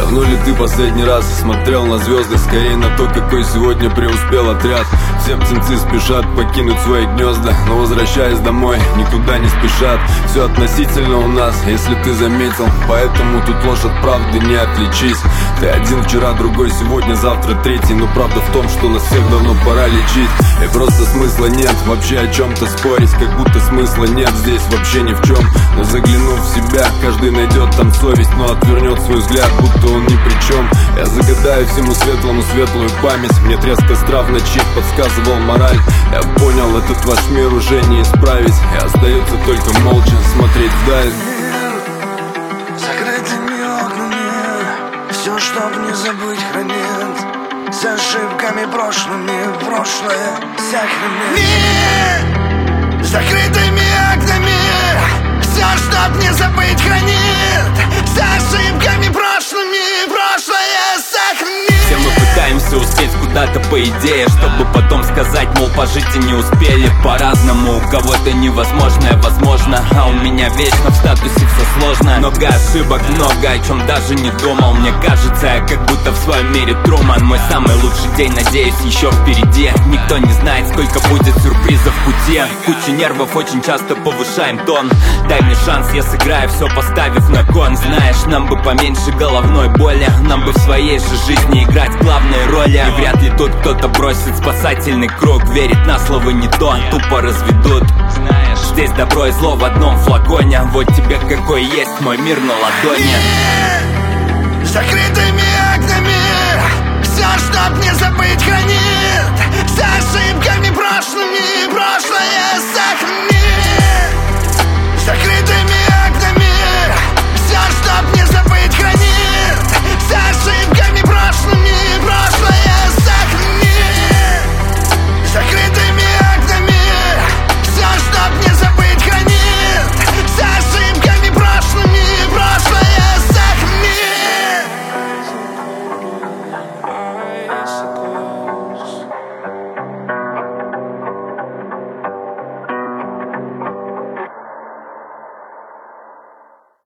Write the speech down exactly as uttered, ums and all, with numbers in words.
Давно ли ты последний раз смотрел на звезды? Скорее на то, какой сегодня преуспел отряд. Все птенцы спешат покинуть свои гнезда, но возвращаясь домой, никуда не спешат. Все относительно у нас, если ты заметил, поэтому тут ложь от правды не отличись. Ты один вчера, другой сегодня, завтра третий. Но правда в том, что нас всех давно пора лечить. И просто смысла нет вообще о чем-то спорить, как будто смысла нет здесь вообще ни в чем. Но заглянув в себя, каждый найдет там совесть, но отвернет свой взгляд, будто он ни при чем. Я загадаю всему светлому светлую память. Мне треск костра в ночи подсказывал мораль. Я понял, этот ваш мир уже не исправить, и остается только молча смотреть вдаль. Закрытыми окнами все, чтоб не забыть, хранит. С ошибками прошлыми прошлое сохранит. Мир закрытыми окнами все, чтоб не забыть, хранит. С ошибками прошлыми прошлое сохранит. Все мы пытаемся успеть куда-то по идее, чтобы потом сказать, мол, пожить и не успели. По-разному, у кого-то невозможное возможно, а у меня вечно в статусе все сложно. Много ошибок, много о чем даже не думал. Мне кажется, я как будто в своем мире Труман. Мой самый лучший день, надеюсь, еще впереди. Никто не знает, сколько будет сюрпризов в пути. Куча нервов, очень часто повышаем тон. Дай мне шанс, я сыграю все, поставив на кон. Знаешь, нам бы поменьше головной боли, нам бы в своей же жизни играть главные роли. И вряд ли тут кто-то бросит спасательный круг. Верить на слово не то, тупо разведут. Знаешь, здесь добро и зло в одном флаконе. Вот тебе какой есть мой мир на ладони. Мир закрытыми окнами все, чтоб не забыть, хранит. С ошибками